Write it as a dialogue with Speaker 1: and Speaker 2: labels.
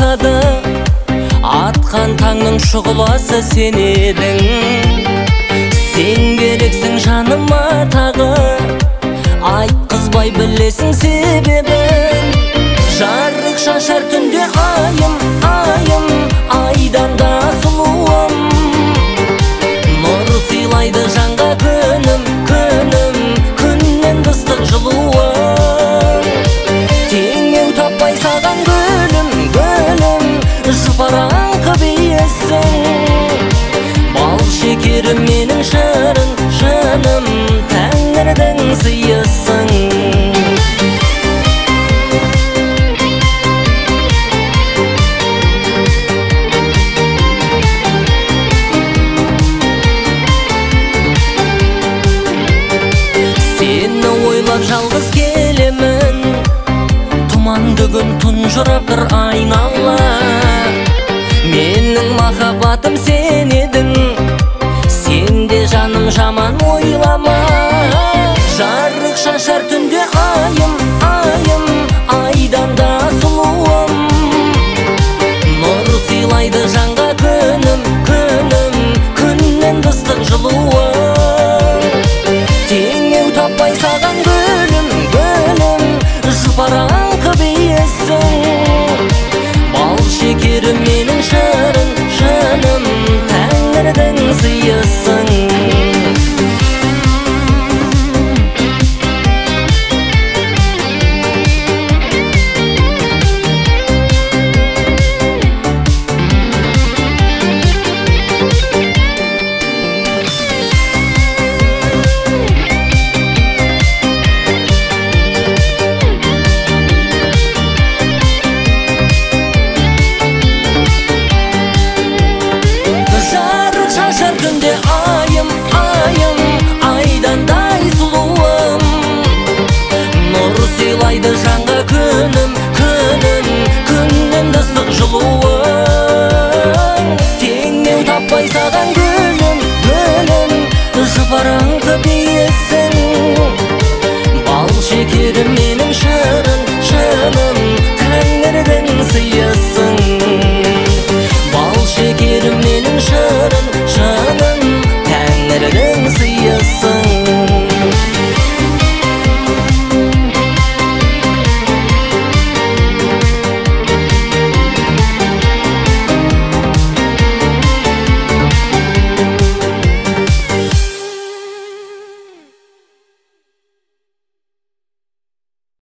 Speaker 1: баштады. Атқан таңның шұғыласы сен едің. Сен керексің жаныма тағы, айтқызбай білесің себебін. Жарық шашар түнде айым, айым, айдан да сұлуым. Нұр сыйлайды жанға күнім, күнім, күннен ыстық жылуым. Теңеу таппай саған гүлім, гүлім, жұпараң қып иесің. Бал шекерім менің шырын, шыным, тәңірдің сыйысың. Сені ойлап жалғыз келемін, тұманды күн тұнжырап тұр айнала. Менің махаббатым сен едің, сен де жаным жаман ойлама. Жарық шашар түнде айым, айым, айдан да сұлуым. Нұр сыйлайды жанға күнім, күнім, күннен ыстық жылуым. Теңеу таппай саған гүлім, гүлім, жұпараң қып иесің. Бал шекерім менің шырын, шыным, тәңірдің сыйысың.